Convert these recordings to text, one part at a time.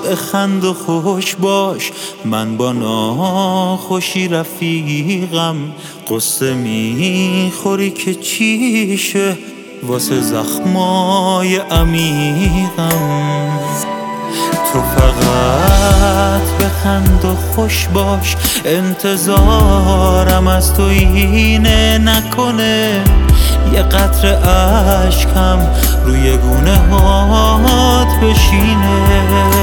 بخند و خوش باش. من با ناخوشی رفیقم، قصه میخوری که چیشه واسه زخمای عمیقم. تو فقط بخند و خوش باش، انتظارم از تو اینه نکنه یه قطره اشکم روی گونه هات بشینه.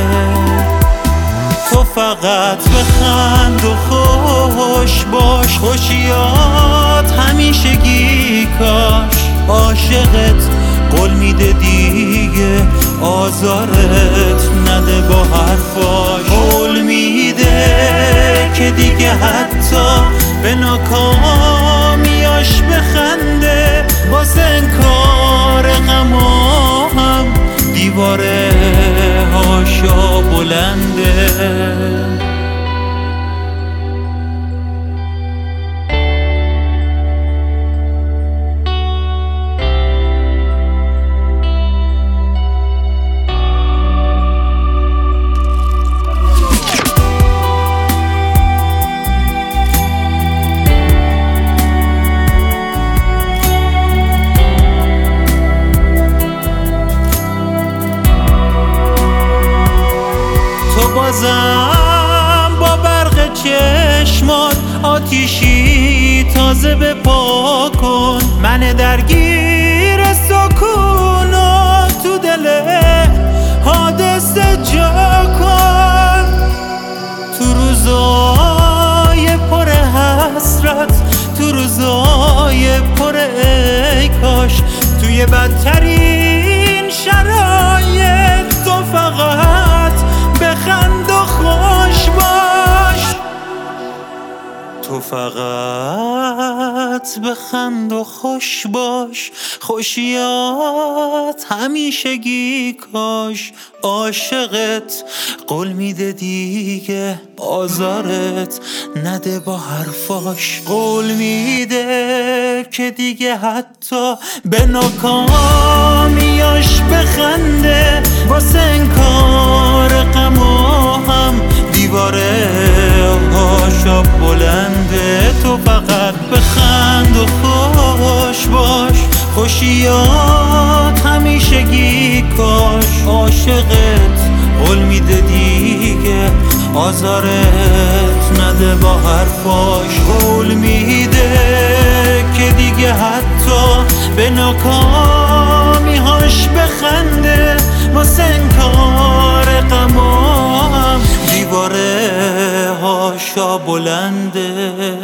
تو فقط بخند و خوش باش، خوشیات همیشگی کاش. عاشقت قول میده دیگه آزارت نده با حرفاش. قول میده که دیگه حتی به ناکامیاش بخنده. واسه انکار غما هم دیواره هاشا بلنده. بازم با برق چشمات آتیشی تازه بپا کن. من درگیر سکونات تو دل حادثه جا کن. تو روزای پر حسرت، تو روزای پر ای کاش، توی بدترین شرایط تو فقط بخند و خوش باش. تو فقط بخند و خوش باش، خوشیات همیشگی کاش. عاشقت قول میده دیگه آزارت نده با حرفاش. قول میده که دیگه حتی به ناکامیاش بخنده. واسه انکار غما هم دیواره هاشا بلنده. تو فقط بخند و خوش باش، خوشیات همیشگی کاش. عاشقت قول میده دیگه آزارت نده با حرفاش. قول میده که دیگه حتی به ناکامیهاش بخنده. واسه انکار غما هم دیواره هاشا بلنده.